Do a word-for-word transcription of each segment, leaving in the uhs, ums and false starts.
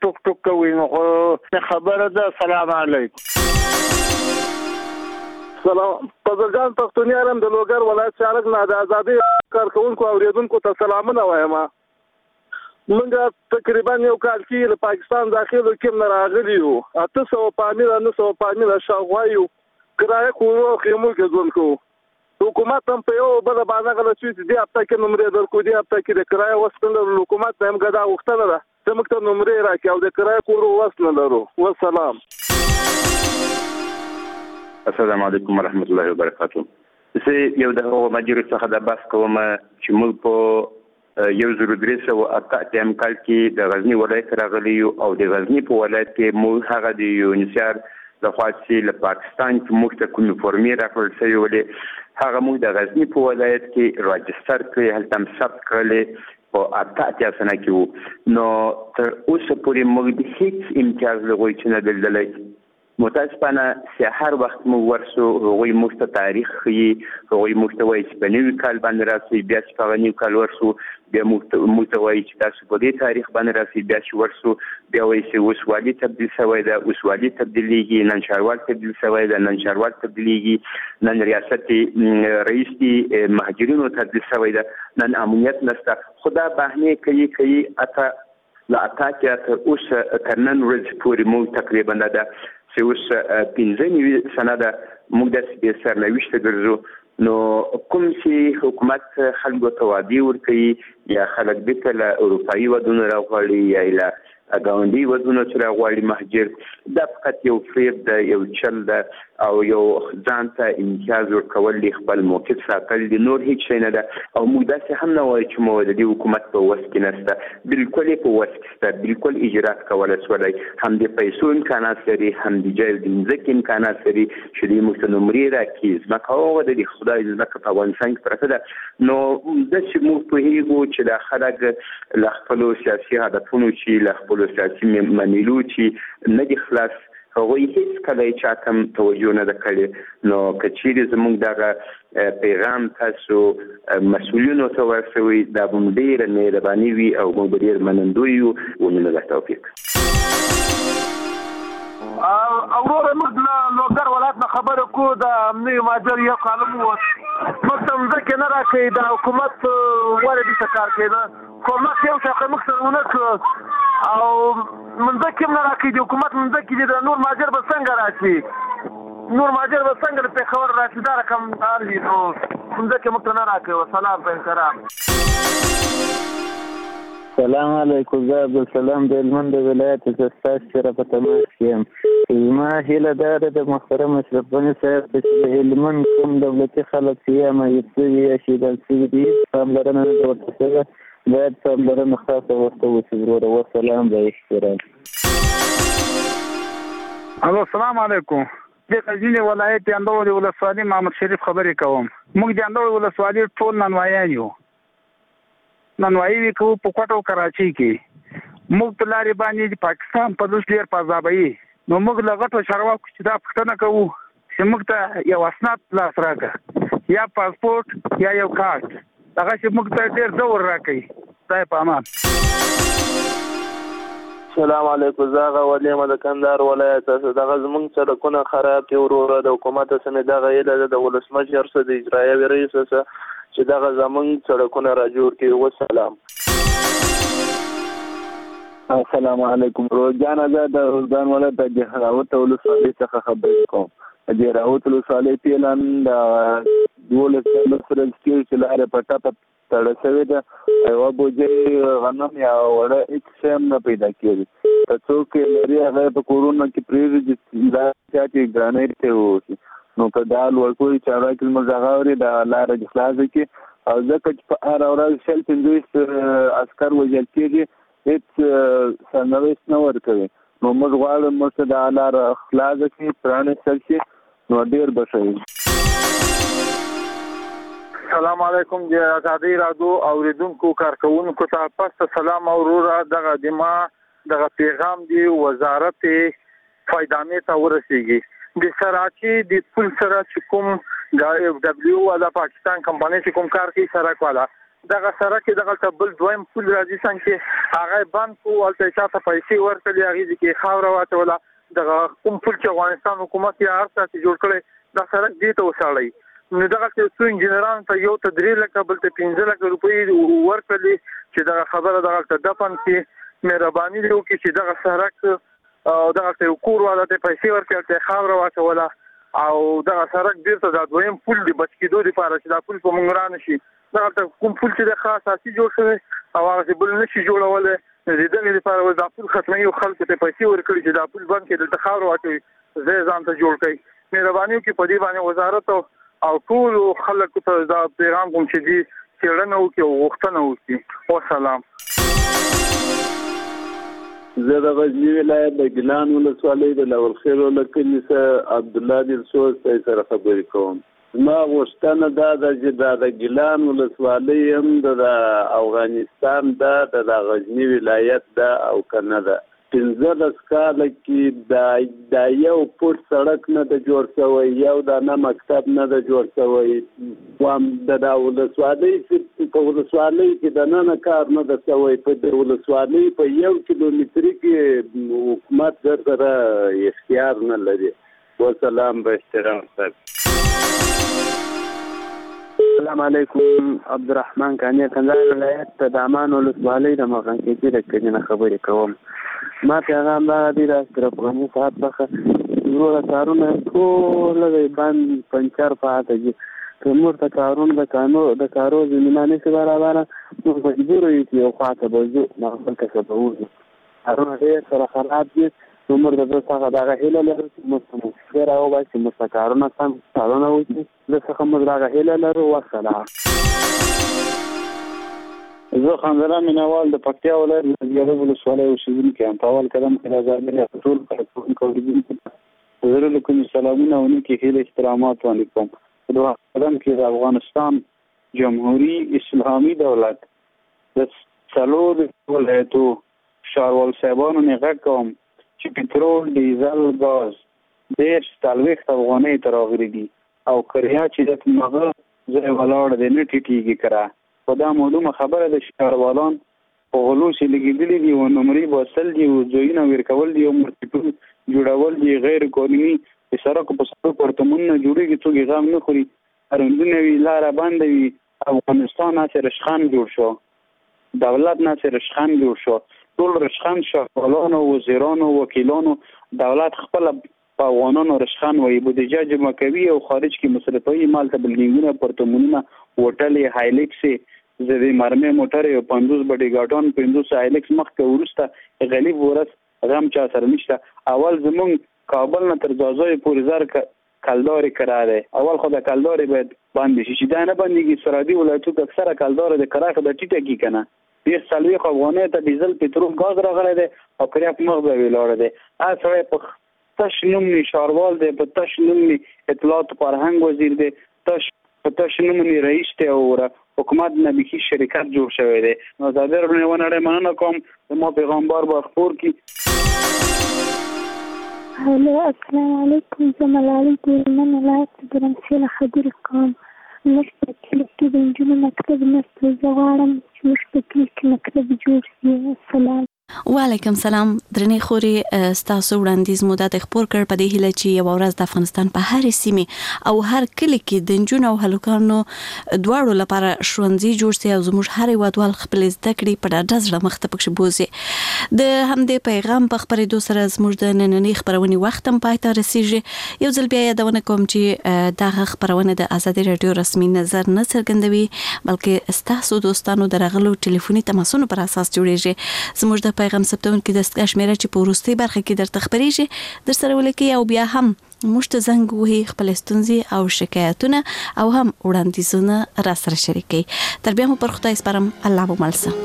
ټوک ټوک کوي نو خبره ده. سلام علیکم. سلام. فضل پښتون یارم د لوګر ولایت شارک نه د ازادي کارکونکو اوریدونکو ته سلامونه وایم. موږ تقریبا یو کال کې له پاکستان داخلو کې نه راغلي یو. اته سوه پامیر نه سوه پامیر شاوخوا یو کرایه کورو خیمو کې ژوند کوو. حکومت هم په یو بل باندې غلط شوی دی. هفته کې نمرې درکو دی، هفته کې د کرایه وسپنه حکومت هم غدا وختنه ده چې موږ ته نمرې راکړي او د کرایه کورو وسنه لرو. والسلام. السلام علیکم ورحمۃ اللہ وبرکاتہ. زه یو د هغو مجرو څخه د بحث کوم چې موږ په یو زر درې سوه اته اتیا کال کې د غزني ولایت راغلي یو او د غزني په ولایت کې موږ هغه د یونیسیار لخوا چې له پاکستان کې موږ ته کومې فورمې راکړل شوې ولې هغه موږ د غزني په ولایت کې راجستر کړې، هلته هم ثبت کړلې په اته اتیا سنه کې وو. نو تر اوسه پورې موږ د هیڅ امتیاز له هغوی چې نه درلودلی. متاسفانه چې هر وخت موږ ورسو هغوی موږ ته تاریخ ښیي، هغوی موږ ته وایي چې په نوي کال باندې راسئ، بیا چې په هغه نوي کال ورسو بیا موږ ته وایي چې تاسو په دې تاریخ باندې راسئ، بیا چې ورسو بیا وایي چې اوس والي تبدیل شوی ده، اوس والي تبدیلیږي، نن ښاروال تبدیل شوی ده، نن ښاروال تبدیلیږي، نن ریاست رئیس دی مهاجرینو تبدیل شوی ده، نن امنیت نشته. خو دا بهانې کوي کوي اته له اته اتیا تر اوسه تر نن ورځې پورې موږ تقریبا ده چې اوس پنځه نوي سنه ده موږ داسې بې سرنوشته ګرځو. نو کوم چې حکومت خلکو ته وعدې ورکوي یا خلک بیرته له اروپایي ودونو راغواړي یا له ګاونډي ودونو چې راغواړي مهاجر، دا فقط یو فریب ده، یو چل ده او یو ځان ته امتیاز ورکول دي، خپل موقف ساتل دي، نور هیڅ شی نه ده. او موږ داسې هم نه وایو چې موږ د دې حکومت په وس کې نشته، بالکل یې په وس کې شته، بالکل اجرات کولی شولی، هم د پیسو امکانات لري، هم د جای د ځمکې امکانات لري چې دوی موږ ته نمرې راکړي. ځمکه هغه ده د خدای ځمکه په افغانستان کې پرته ده. نو داسې موږ پوهېږو چې دا خلک له خپلو سیاسي هدفونو چې له خپلو سیاسي منیلو چې نه دي خلاص، هغوی هیڅ کله یې چا ته هم توجه نه ده کړې. نو که چیرې زموږ دغه پیغام تاسو مسؤلینو ته ورسوئ دا به مو ډېره مهرباني وي او موږ به ډېر منندوی یو. ومنه الله توفیق. اوروره موږ له لوګر ولایت نه خبرې کوو. د امني مهاجر یو کالم ووت موږ ته مځکې نه راکوي. د حکومت ولې دلته کار کوي نه حکومت یو شاخه موږ سره ونه کړو او مځکې هم نه راکوي. د حکومت مځکې دي د نور مهاجر به څنګه راشي؟ نور مهاجر به څنګه د پېښور راشي؟ دا رقم کار وي نو مځکې موږ ته نه راکوي. وسلام په احترام. سلام علیکم. زه عبدالسلام د هلمند د ولایت څخه ستاسو سره په تماس یم. زما هیله دا ده د محترم اشرف غني صاحب چې د هلمند کوم دولتي خلک چې یا معیوب شوي یا شهیدان شوي دي پاملرنه نه ده ورته شوې، باید پاملرنه خاصه ورته وشي وروره. والسلام به احترام. الو السلام علیکم. د غزني ولایت د اندړ ولسوالۍ محمد شریف خبرې کوم. موږ د اندړ ولسوالۍ ټول نانوایان یو. نانوایي کوو په کوټو کراچۍ کې. موږ په لارې باندې د پاکستان په دوس ډېر پازابوي. نو موږ له غټو چارواکو چې دا پوښتنه کوو چې موږ ته یو اسناد لاس راکړه، یا پاسپورټ یا یو کارت، هغه چې موږ ته ډېر ډور راکوي. خدای په امان. السلام علیکم. زه هغه ولیم د کندهار ولایت دغه زموږ سړکونه خراب دي وروره. د حکومت څخه دغه هیله ده د ولسمشر څخه د اجرایوي رئیس څخه چې دغه زموږ سړکونه را جوړ کړي. والسلام. السلام علیکم. روزانه زه د روزان ولایت د جهراوت ولسوالۍ څخه خبرې کوم. د جهراوت ولسوالۍ پیلان د دولس ورځې کې چې لارې په ټاپه تړل شوې ده، یوه بوجۍ غنم یا وړه هېڅ شی هم نه پیدا کېږي. که څوک یې لري هغه یې په کورونو کې پرېږدي چې دا چا چې ګرانۍ ته ووسي. نو که دا لوړپوړي چارواکي زموږ هغه اوري دا لاره دې خلاصه کړي. او ځکه چې په هره ورځ شل پنځه ویشت عسکر وژل کېږي، هېڅ سرنوشت نه ورکوي. نو موږ غواړو موږ ته دا لاره خلاصه کړي، پرانېستل شي، نو ډېر به ښه وي. السلام علیکم. د ازادۍ راډیو اوریدونکو کارکوونکو ته پس سلام او وروره. دغه د ما دغه پیغام دی وزارت فایدانې ته ورسیږي. د سراچي د پل سره چې کوم د اف ډبلیو والا پاکستان کمپنۍ چې کوم کار کوي سرک والا دغه سره کې دغه بل دویم پل راځي څنګه هغه بند کو ولته چاته پیسې ورکړي هغه کې خاور واچوله دغه کوم پل چې افغانستان حکومت یې هر څه جوړ کړي دا سړک دې ته وساړي نو دغه څو انجنیران ته یو تدریل لکه بل ته پنځه لک روپۍ ورکړي چې دغه خبره دغه دفن کې مهرباني وکړي چې دغه سړک او دغه یو کور والا ته پیسې ورکړي ته خاور واچوله او دغه سړک بیرته د دویم پل دی بچ کېدو لپاره چې دا پل په موږ رانه شي دغه کوم پل چې د خاص اساسي جوړ شوی او هغه بل نشي جوړول د دې لپاره دا پل ختمي او خلکو ته پیسې ورکړي چې دا پل باندې کې د خاور واچوي زه ځان ته جوړ کړي مهرباني وکړي په دې باندې وزارت او ټول خلکو ته دا پیغام کوم چې دي چیرنه وکړي او غوښتنه وکړي والسلام. زه د غزنی ولایت د ګیلان ولسوالۍ د لول خیر ولکلي څخه عبد الله دلسوز سره خبرې کوم. ما غوښتنه دا ده چې دا د ګیلان ولسوالۍ هم د افغانستان دا د غزنی ولایت دا او کنه ده پنځلس کاله کې دا یو فوټ سړک نه د جوړ شوی یو دانه مکتب نه د جوړ شوی وام د ولسوالۍ په ولسوالۍ کې د نن کار نه د شوی په ولسوالۍ په یو کیلومتر کې حکومت سره اختیار نه لري. والسلام به احترام صاحب. السلام علیکم عبدالرحمن کانی کندهار ولایت د دامان ولسوالۍ د مغنکېږي د کډینه خبرې کوم. ما پیغام دا دی راځي په ساعت څخه ورو کارونه ټول د باندې پنچر پاتې دي کومور ته کارونه د کانو د کارو زمینانه څخه برابر نو مجبور یو چې یو خاطر بوزو ما خپل څه به وځي هغه ډېر سره خراب دي کومور د څخه دا هیله لري چې مستمر ډیر او باسي مستقارونه سم کارونه وځي د څخه موږ دا هیله لرو. والسلام. زه خاندرا مینوال د پکتیا ولایت د ولسوالۍ اوسیدونکی یم. په اول قدم کې راځم ټول خلک کوم زه له کوم سلامونه او نیکی هیله احترامات وړاندې کوم. په دوه قدم کې د افغانستان جمهوریت اسلامي دولت د څلور ولایتو ښاروال صاحبانو نه غږ کوم چې پټرول ډیزل ګاز ډېر څلوېښت افغانۍ ته راغلي دي او کریا چې د مغه ځای ولاړ دی نه ټیټېږي کرا په دا معلومه خبره د ښاروالان په غلو چې لګېدلي دي او نمرې بوتل دي او ځایونه ورکول دي او مرکټونه جوړول دي غیر قانوني د سړکو په سر پورتمونونه جوړېږي څوک غم نه خوري اروندونه وي لاره بنده وي. افغانستان ناصر رشخان جوړ شو دولت ناصر رشخان جوړ شو ټول رشخان ښاروالانو وزیرانو وکیلانو دولت خپل په افغانانو رشخان وایي بودیجه جمع کوي او خارج کې مصرفوي مال ته بلډینګونه پورتمونونه هوټلې هایلیکس زوی مرمه موټر او پنځوس بډي ګاټون پنځوس هایلیکس مخکې ورسته غلیب ورس غم چا سره نشته. اول زمون کابل نه تر ځاځي پورې زر کلداري قراره اول خو د کلداري باید باندې شي چې دا نه باندېږي سرادي ولایتو کې اکثره کلدار د کراخه د ټیټه کې کنه ډیر سلوي افغانۍ ته ډیزل پټرول غاز راغلی دی او کریا په مغز ویلاړ دی. ا سره په تش نومني ښاروال دی په تش نومني اطلاعات فرهنګ وزیر دی تش په تش نومني رئیس دی او حکومت نه بيخي شرکت جوړ شوی دی. نو دا درنه ونه مننه کوم ما پیغمبر با خبر کی. هلو السلام علیکم زملالي ګورمن ولایت ګرمسیله خبرې کوم. موږ په کلي کې د نجونو مکتب نشته زه غواړم چې موږ په کلي کې مکتب جوړ شي. السلام. وعلیکم سلام درنې خوري ستاسو وړاندیز مو د خبر کړ په دې هیله چې یو ورځ د افغانستان په هر سیمه او هر کلی کې د نجونو او هلکانو دواړو لپاره ښوونځي جوړ شي او زموږ هر وادوال خپل زده کړې په ډاډه زړه مخ ته پکې بوزي. د همدې پیغام په خبرېدو سره زموږ د نننۍ خبرونې وخت هم پای ته رسیږي. یو ځل بیا یادونه کوم چې دغه خبرونه د آزادي رادیو رسمي نظر نه څرګندوي بلکې ستاسو دوستانو درغلو ټلیفوني تماسونو پر اساس جوړیږي. زموږ د پیغام ثبتونکو د دستګاه شمیره چې په وروستۍ برخه کې درته خبرېږي در سره ولیکئ او بیا هم موږ ته زنګ وهئ خپل ستونزې او شکایتونه او هم وړاندیزونه را سره شریکئ. تر بیا مو پر خدای سپارم. الله مو مل شه.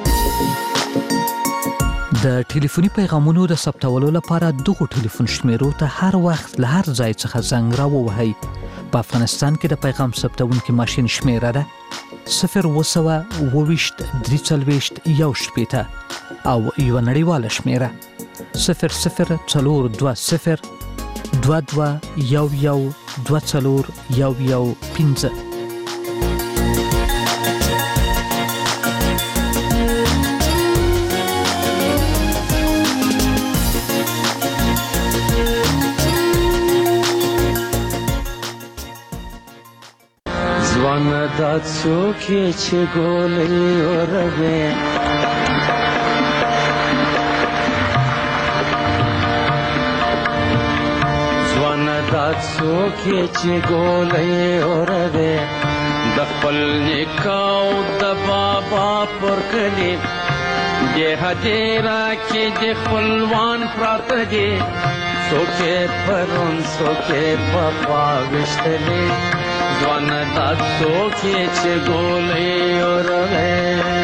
د ټلیفوني پیغامونو د ثبتولو لپاره دغه ټلیفون شمیرو ته هر وخت له هر ځای څخه زنګ را ووهئ. په افغانستان کې د پیغام ثبتونکو ماشین شمیره ده صفر وسوه اوويشت درې څلوېښت یو شپېته او یو نړیواله شمیره صفر صفر څلور دوه صفر دوه دوه یو یو دوه څلور یو یو پنځه. ځوان دا څوک یې چې ګولۍ اوروې ځوان دا څوک یې چې ګولۍ اوروې د خپل نیکه او د بابا پر کلي دې هدیره کې د خپلوان پراته دي څوک یې پرون څوک یې پخوا ویشتلي ځوان دا څوک یې چې ګولۍ اوروې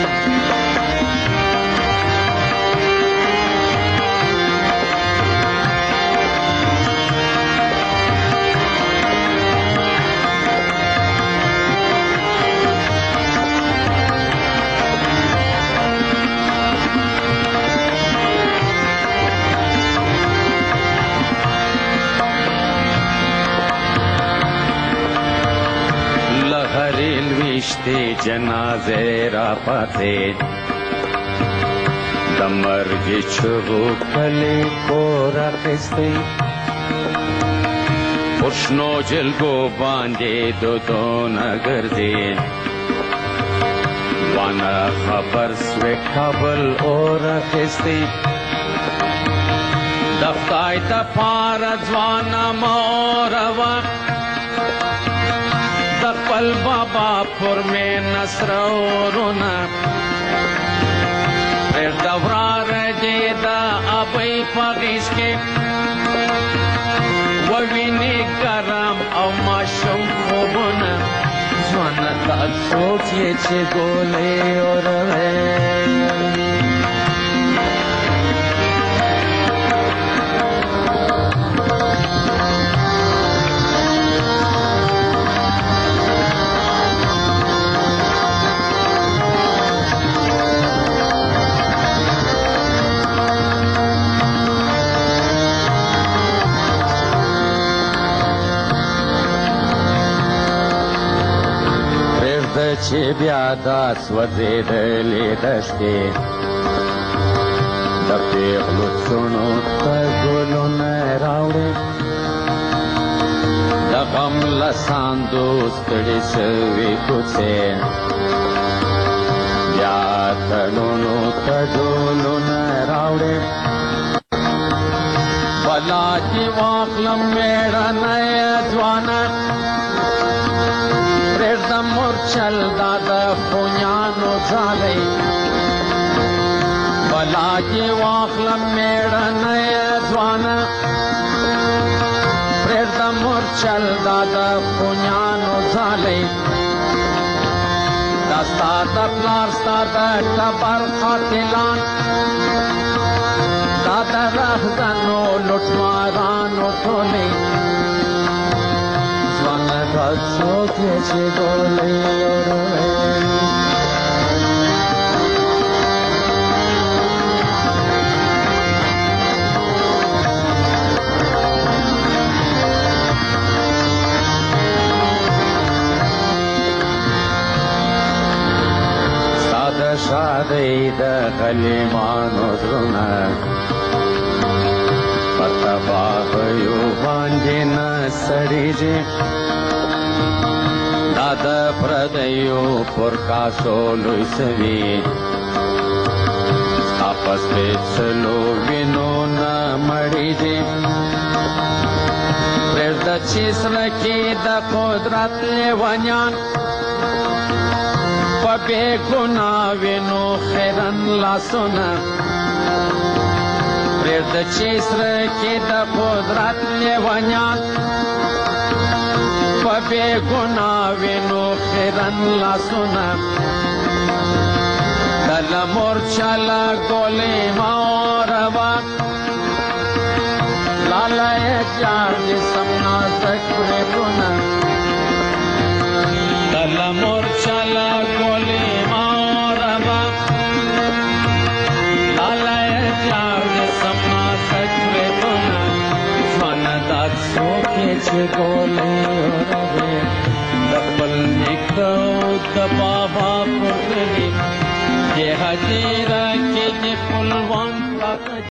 ویشتی جنازه را پاتید د مرګ چغو کلی کور اخیستی پر شنو جلګو باندې دودونه ګرځي وانه خبر سوی کابل اور اخیستی د خدای دپاره ځوانه موروا خپل بابا پر می نصر ورونه پرېږده وراره دې د ابۍ په غېږ کې ووینې ګرم او ماشوم خوبونه ځوانه دا څوک یې چې ګولۍ اوروې چې بیا دا سوځېدلې دښتې د پېغلو څڼو ته ګلونه راوړې د غم له ساندو ستړې سوې کوڅې بیا تړونو ته ډولونه راوړې بلا دې واخلم مېړنۍ ځوانه پرېږده مورچل دا د خونیانو ځالۍ بلا دې واخلم مېړنۍ ځوانه پرېږده مورچل دا د خونیانو ځالۍ دا ستا د پلار ستا د ټبر قاتلان دا د رهزنو لوټمارانو ټولۍ دا څوک یې چې ګولۍ اوروې ستا د شادۍ د غلیمانو زړونه په تباهیو باندې نه سړېږي دا د پردیو پر کاسو لوی سوي ستا په سپېڅلو وینو نه مړېږي پرېږده چې زړه کې د قدرت لیونیان په بې ګناه وینو خیرن لاسونه پرېږده چې زړه کې د قدرت لیونیان په بې ګناه وینو خیرن لاسونه کله مورچله ګولۍ مه اوروه لاله یې جار دې سم نازک بریتونه کله مورچله ګولۍ مه اوروه لاله یې جار دې سم نازک بریتونه ځوانه دا څوک یې چې ګولۍ اوروې د خپل نیکه او د بابا پر کلي دې هدیره کې دې خپلوان پراته